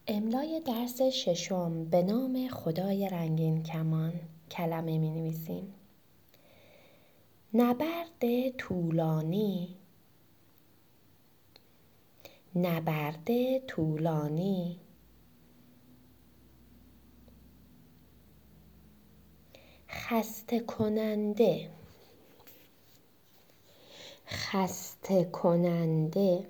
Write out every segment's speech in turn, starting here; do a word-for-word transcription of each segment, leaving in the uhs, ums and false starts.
املای درس ششم به نام خدای رنگین کمان کلمه می نویسیم. نبرد طولانی، نبرد طولانی، خسته کننده، خسته کننده،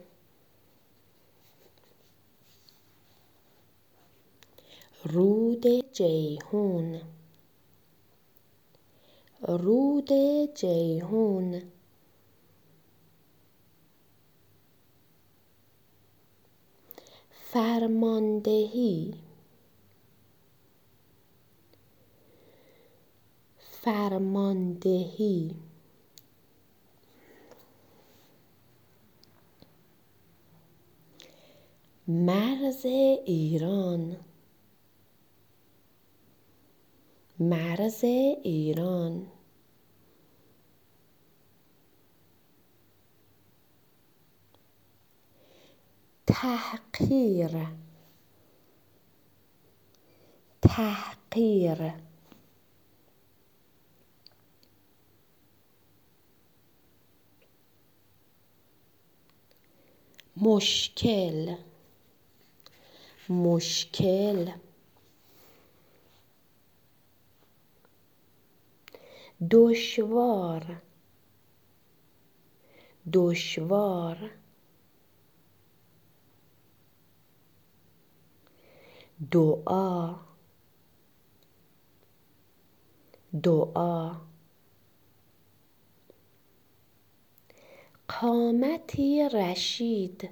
رود جیحون، رود جیحون، فرماندهی، فرماندهی، مرز ایران، مرز ایران، تحقیر، تحقیر، مشکل، مشکل، دشوار، دشوار، دعا، دعا، قامتی رشید،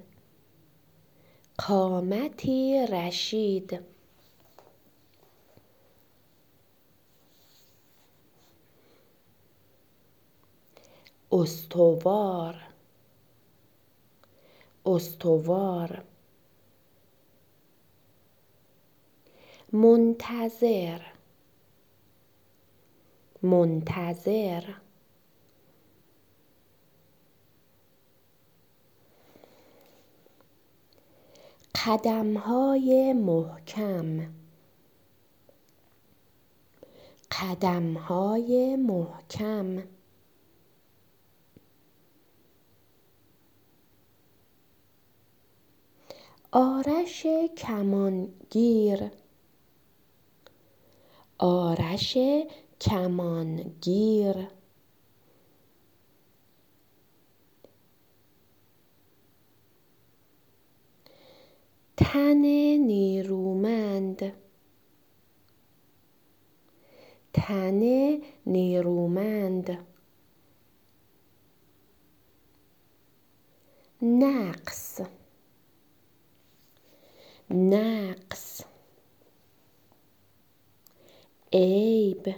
قامتی رشید، استوار، استوار، منتظر، منتظر، قدم‌های محکم، قدم‌های محکم، آرش کمانگیر، آرش کمانگیر، تن نیرومند، تن نیرومند، نقص، نقص، عیب،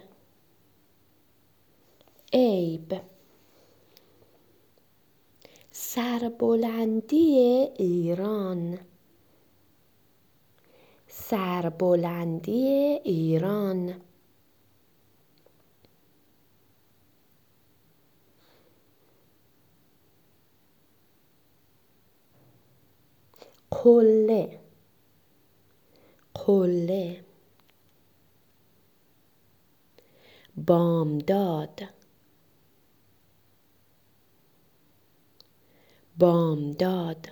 عیب، سربلندی ایران، سربلندی ایران، قله، قله، بامداد، بامداد،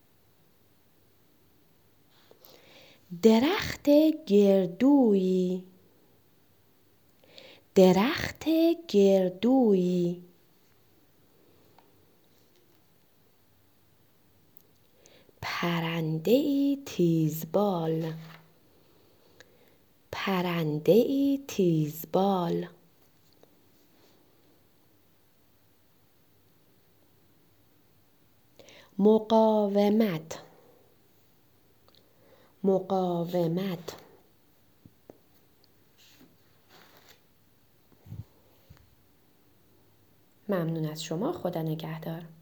درخت گردویی، درخت گردویی، پرنده‌ای تیزبال، پرنده‌ای تیزبال، مقاومت، مقاومت. ممنون از شما. خدا نگهدار.